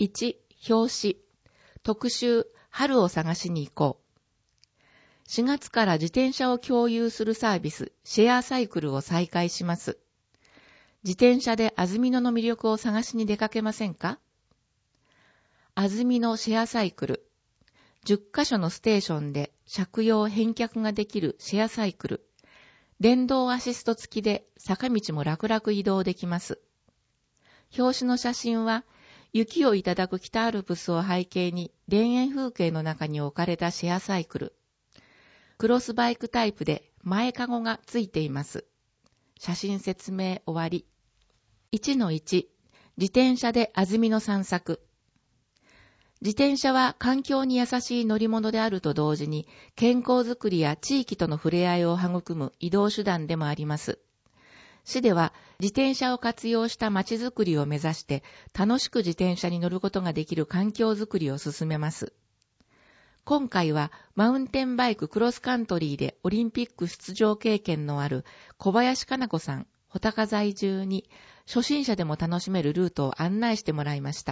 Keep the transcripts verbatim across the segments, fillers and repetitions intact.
いち、表紙。特集、春を探しに行こう。しがつから自転車を共有するサービス、シェアサイクルを再開します。自転車で安曇野の魅力を探しに出かけませんか？安曇野シェアサイクル。じゅっかしょのステーションで借用返却ができるシェアサイクル。電動アシスト付きで坂道も楽々移動できます。表紙の写真は、雪をいただく北アルプスを背景に田園風景の中に置かれたシェアサイクル。クロスバイクタイプで前かごがついています。写真説明終わり。いちのいち、自転車で安曇野散策。自転車は環境に優しい乗り物であると同時に、健康づくりや地域との触れ合いを育む移動手段でもあります。市では自転車を活用した街づくりを目指して、楽しく自転車に乗ることができる環境づくりを進めます。今回はマウンテンバイククロスカントリーでオリンピック出場経験のある小林かな子さん、穂高在住に初心者でも楽しめるルートを案内してもらいました。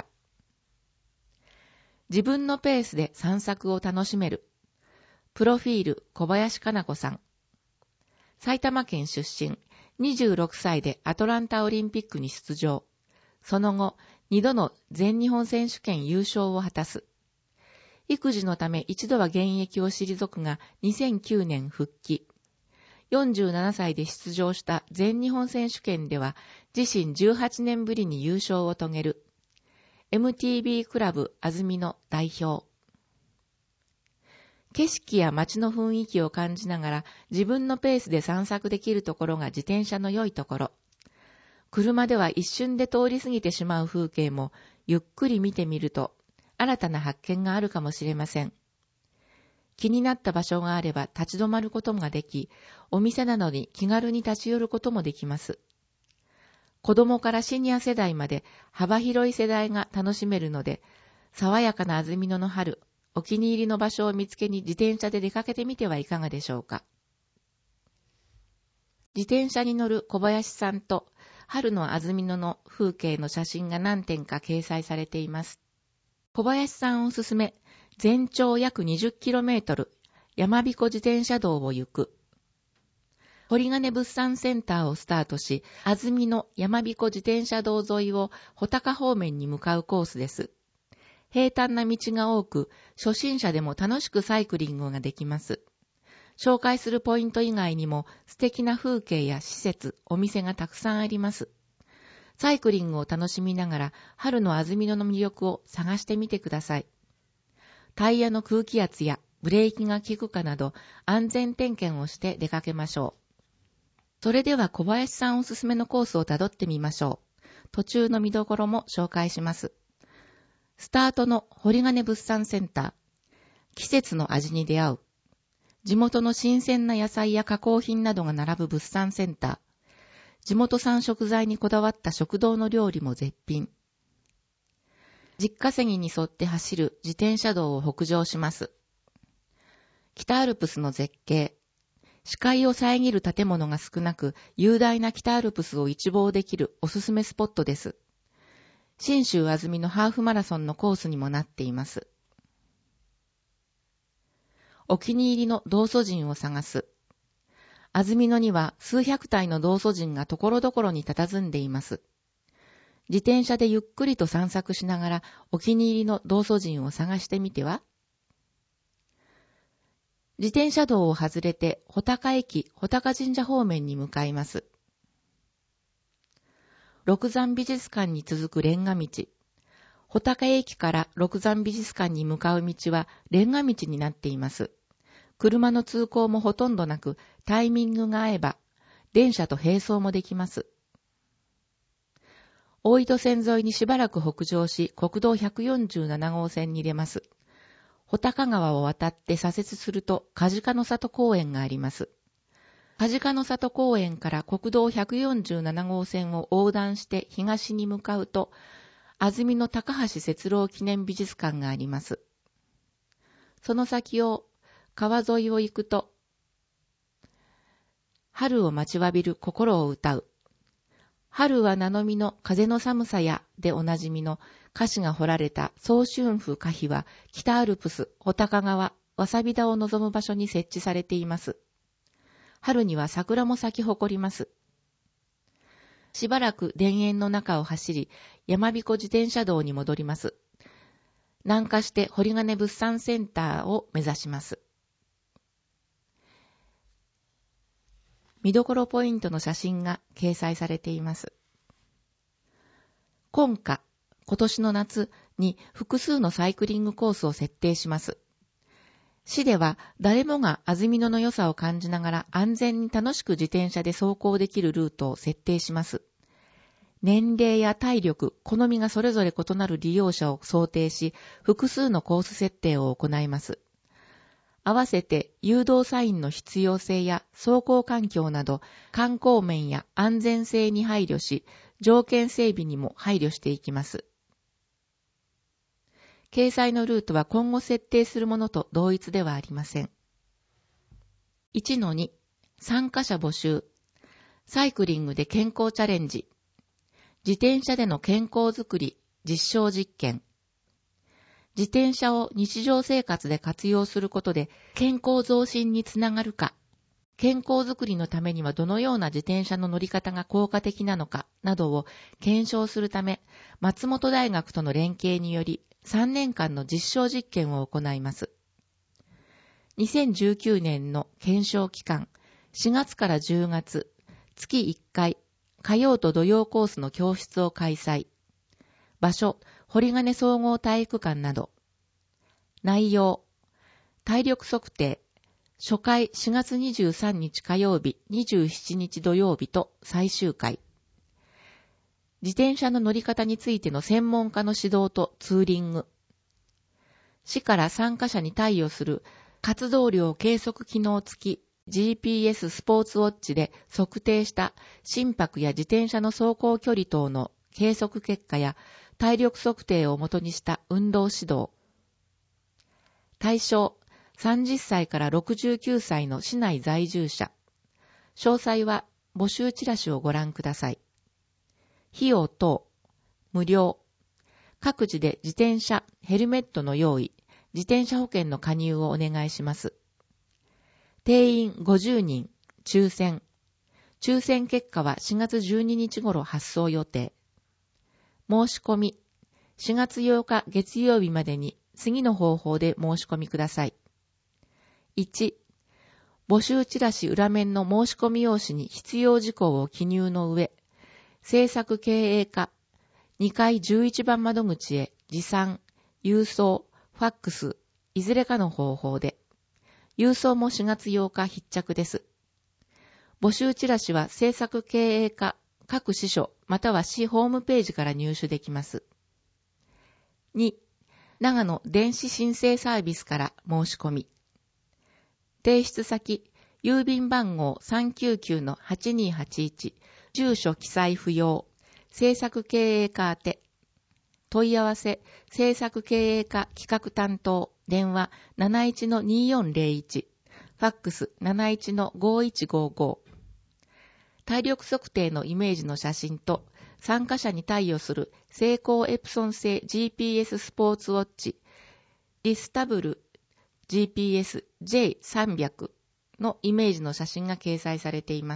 自分のペースで散策を楽しめる。プロフィール小林かな子さん。埼玉県出身。にじゅうろくさいでアトランタオリンピックに出場。その後、にどの全日本選手権優勝を果たす。育児のため一度は現役を退くが、にせんきゅうねん復帰。よんじゅうななさいで出場した全日本選手権では、自身じゅうはちねんぶりに優勝を遂げる。エムティービー クラブ安曇野代表。景色や街の雰囲気を感じながら自分のペースで散策できるところが自転車の良いところ。車では一瞬で通り過ぎてしまう風景もゆっくり見てみると新たな発見があるかもしれません。気になった場所があれば立ち止まることができ、お店などに気軽に立ち寄ることもできます。子供からシニア世代まで幅広い世代が楽しめるので、爽やかな安曇野の春、お気に入りの場所を見つけに自転車で出かけてみてはいかがでしょうか。自転車に乗る小林さんと春の安曇野の風景の写真が何点か掲載されています。小林さんおすすめ、全長約 にじゅっキロメートル、山彦自転車道を行く。堀金物産センターをスタートし、安曇野山彦自転車道沿いを穂高方面に向かうコースです。平坦な道が多く、初心者でも楽しくサイクリングができます。紹介するポイント以外にも素敵な風景や施設、お店がたくさんあります。サイクリングを楽しみながら春の安曇野の魅力を探してみてください。タイヤの空気圧やブレーキが効くかなど安全点検をして出かけましょう。それでは小林さんおすすめのコースをたどってみましょう。途中の見どころも紹介します。スタートの堀金物産センター。季節の味に出会う。地元の新鮮な野菜や加工品などが並ぶ物産センター。地元産食材にこだわった食堂の料理も絶品。実家瀬木に沿って走る自転車道を北上します。北アルプスの絶景。視界を遮る建物が少なく、雄大な北アルプスを一望できるおすすめスポットです。信州安曇野ハーフマラソンのコースにもなっています。お気に入りの道祖神を探す。安曇野には数百体の道祖神がところどころに佇んでいます。自転車でゆっくりと散策しながらお気に入りの道祖神を探してみては。自転車道を外れて穂高駅穂高神社方面に向かいます。六山美術館に続くレンガ道。穂高駅から六山美術館に向かう道はレンガ道になっています。車の通行もほとんどなく、タイミングが合えば、電車と並走もできます。大糸線沿いにしばらく北上し、国道ひゃくよんじゅうななごうせんに出ます。穂高川を渡って左折すると、梶賀の里公園があります。梶賀の里公園から国道ひゃくよんじゅうななごうせんを横断して東に向かうと、安曇野高橋節郎記念美術館があります。その先を川沿いを行くと、春を待ちわびる心を歌う。 春は名の実の風の寒さやでおなじみの歌詞が彫られた早春府歌碑は北アルプス、穂高川、わさび田を望む場所に設置されています。春には桜も咲き誇ります。しばらく田園の中を走り、山彦自転車道に戻ります。南下して堀金物産センターを目指します。見どころポイントの写真が掲載されています。今夏、今年の夏に複数のサイクリングコースを設定します。市では誰もが安曇野の良さを感じながら安全に楽しく自転車で走行できるルートを設定します。年齢や体力、好みがそれぞれ異なる利用者を想定し、複数のコース設定を行います。合わせて誘導サインの必要性や走行環境など観光面や安全性に配慮し、条件整備にも配慮していきます。掲載のルートは今後設定するものと同一ではありません。いちのに 参加者募集。サイクリングで健康チャレンジ。自転車での健康づくり実証実験。自転車を日常生活で活用することで健康増進につながるか、健康づくりのためにはどのような自転車の乗り方が効果的なのかなどを検証するため、松本大学との連携によりさんねんかんの実証実験を行います。にせんじゅうきゅうねんの検証期間、しがつからじゅうがつ、月いっかい、火曜と土曜コースの教室を開催。場所、堀金総合体育館など。内容、体力測定、初回しがつにじゅうさんにち火曜日、にじゅうしちにち土曜日と最終回。自転車の乗り方についての専門家の指導とツーリング。市から参加者に貸与する活動量計測機能付き ジーピーエス スポーツウォッチで測定した心拍や自転車の走行距離等の計測結果や体力測定をもとにした運動指導。対象、さんじゅっさいからろくじゅうきゅうさいの市内在住者。詳細は募集チラシをご覧ください。費用等、無料。各自で自転車、ヘルメットの用意、自転車保険の加入をお願いします。定員ごじゅうにん、抽選。抽選結果はしがつじゅうににち頃発送予定。申し込み、しがつようか月曜日までに次の方法で申し込みください。いち、募集チラシ裏面の申し込み用紙に必要事項を記入の上、制作経営課にかいじゅういちばん窓口へ持参、郵送、ファックス、いずれかの方法で。郵送もしがつようか必着です。募集チラシは制作経営課各支所または市ホームページから入手できます。に、長野電子申請サービスから申し込み。提出先、郵便番号 さんきゅうきゅうのはちにーはちいち、住所記載不要、制作経営課宛て。問い合わせ、制作経営課企画担当、電話 なないちのにーよんぜろいち、ファックス なないちのごいちごご。体力測定のイメージの写真と、参加者に貸与するセイコーエプソン製 ジーピーエス スポーツウォッチ、リスタブル ジーピーエスジェイさんびゃく のイメージの写真が掲載されています。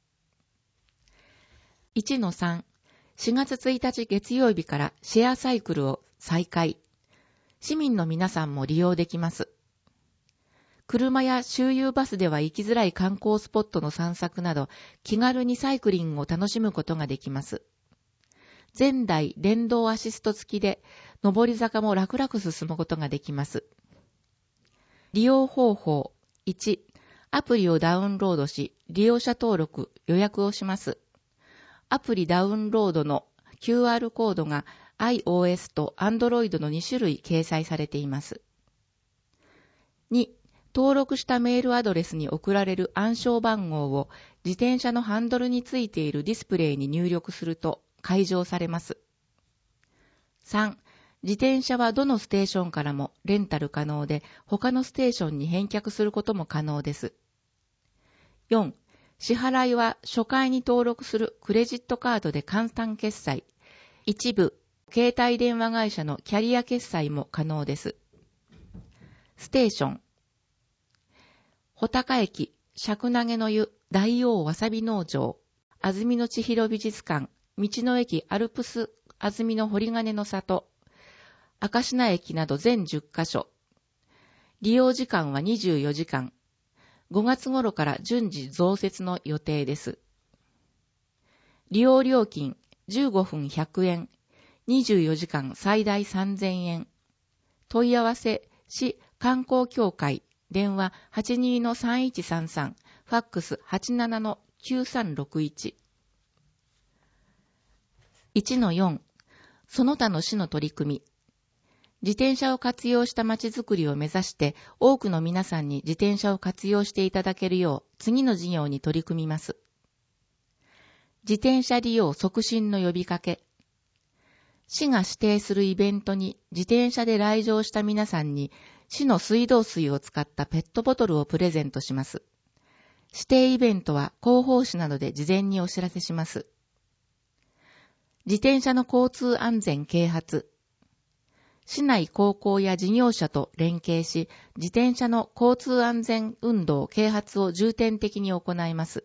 いちのさん、しがつついたち月曜日からシェアサイクルを再開。市民の皆さんも利用できます。車や周遊バスでは行きづらい観光スポットの散策など、気軽にサイクリングを楽しむことができます。前代電動アシスト付きで、上り坂も楽々進むことができます。利用方法。いち、アプリをダウンロードし、利用者登録、予約をします。アプリダウンロードの キューアール コードが iOS と Android のにしゅるい掲載されています。に、登録したメールアドレスに送られる暗証番号を自転車のハンドルについているディスプレイに入力すると解錠されます。さん、自転車はどのステーションからもレンタル可能で他のステーションに返却することも可能です。よん、 支払いは初回に登録するクレジットカードで簡単決済、一部携帯電話会社のキャリア決済も可能です。ステーション。穂高駅、釈投の湯、大王わさび農場、安曇野千尋美術館、道の駅アルプス安曇野堀金の里、明石名駅など全じゅっカ所。利用時間はにじゅうよじかん。ごがつ頃から順次増設の予定です。利用料金じゅうごふんひゃくえん、にじゅうよじかん最大さんぜんえん。問い合わせ、市観光協会、電話 はちにーのさんいちさんさん、ファックス はちななのきゅうさんろくいち。いちのよん、その他の市の取り組み。自転車を活用したまちづくりを目指して多くの皆さんに自転車を活用していただけるよう次の事業に取り組みます。自転車利用促進の呼びかけ。市が指定するイベントに自転車で来場した皆さんに市の水道水を使ったペットボトルをプレゼントします。指定イベントは広報誌などで事前にお知らせします。自転車の交通安全啓発。市内高校や事業者と連携し、自転車の交通安全運動啓発を重点的に行います。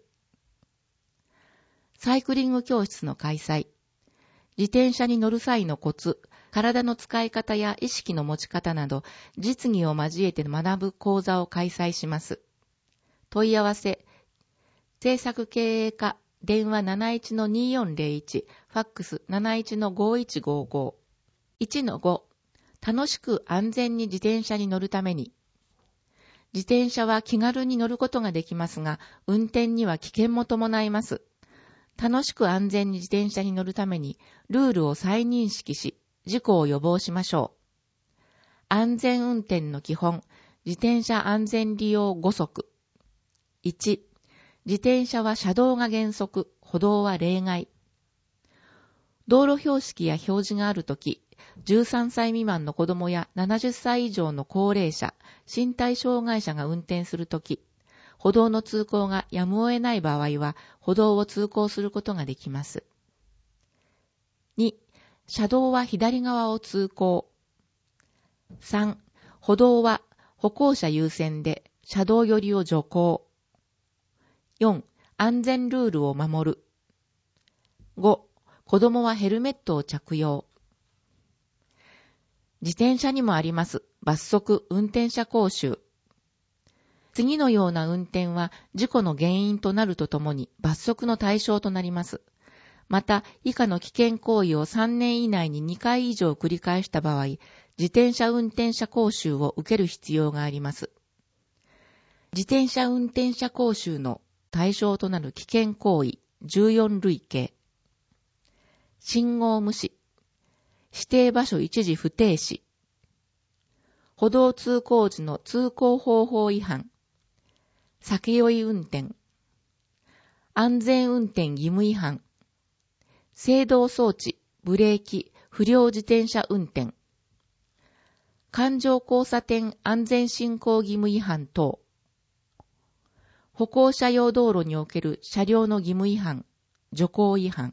サイクリング教室の開催。自転車に乗る際のコツ、体の使い方や意識の持ち方など、実技を交えて学ぶ講座を開催します。問い合わせ、制作経営課、電話 なないちのにーよんぜろいち、ファックス なないちのごいちごご。いちのご、楽しく安全に自転車に乗るために。自転車は気軽に乗ることができますが、運転には危険も伴います。楽しく安全に自転車に乗るために、ルールを再認識し、事故を予防しましょう。安全運転の基本、自転車安全利用ごそく。いち、自転車は車道が原則、歩道は例外。道路標識や表示があるとき、じゅうさんさい未満の子供やななじゅっさい以上の高齢者、身体障害者が運転するとき、歩道の通行がやむを得ない場合は、歩道を通行することができます。に、車道は左側を通行。さん、歩道は歩行者優先で車道寄りを徐行。よん、安全ルールを守る。ご、子供はヘルメットを着用。自転車にもあります罰則運転者講習。次のような運転は事故の原因となるとともに罰則の対象となります。また、以下の危険行為をさんねん以内ににかい以上繰り返した場合、自転車運転者講習を受ける必要があります。自転車運転者講習の対象となる危険行為じゅうよんるいけい。信号無視。指定場所一時不停止。歩道通行時の通行方法違反。酒酔い運転。安全運転義務違反。制動装置、ブレーキ、不良自転車運転。環状交差点安全進行義務違反等。歩行者用道路における車両の義務違反、徐行違反。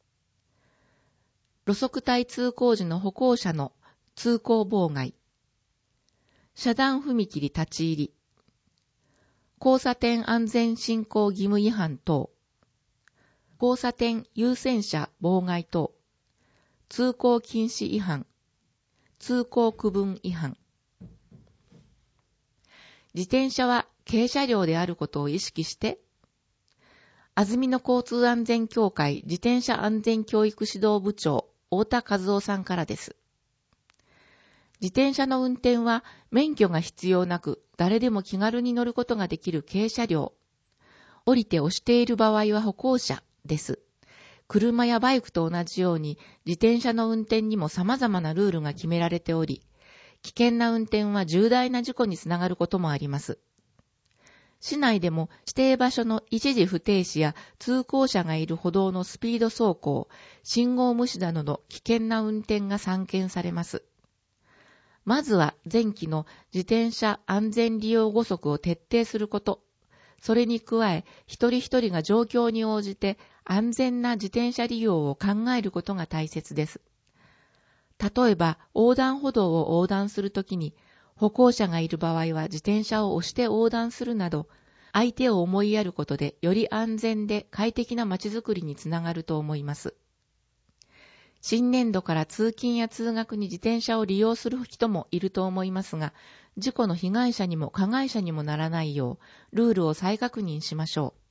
路側帯通行時の歩行者の通行妨害。遮断踏切立ち入り。交差点安全進行義務違反等。交差点優先者妨害等。通行禁止違反。通行区分違反。自転車は軽車両であることを意識して、安曇野交通安全協会自転車安全教育指導部長、太田和夫さんからです。自転車の運転は免許が必要なく、誰でも気軽に乗ることができる軽車両。降りて押している場合は歩行者です。車やバイクと同じように、自転車の運転にも様々なルールが決められており、危険な運転は重大な事故につながることもあります。市内でも指定場所の一時不停止や通行者がいる歩道のスピード走行、信号無視などの危険な運転が散見されます。まずは前期の自転車安全利用ごそくを徹底すること、 それに加え、一人一人が状況に応じて安全な自転車利用を考えることが大切です。例えば、横断歩道を横断するときに、歩行者がいる場合は自転車を押して横断するなど、相手を思いやることでより安全で快適な街づくりにつながると思います。新年度から通勤や通学に自転車を利用する人もいると思いますが、事故の被害者にも加害者にもならないよう、ルールを再確認しましょう。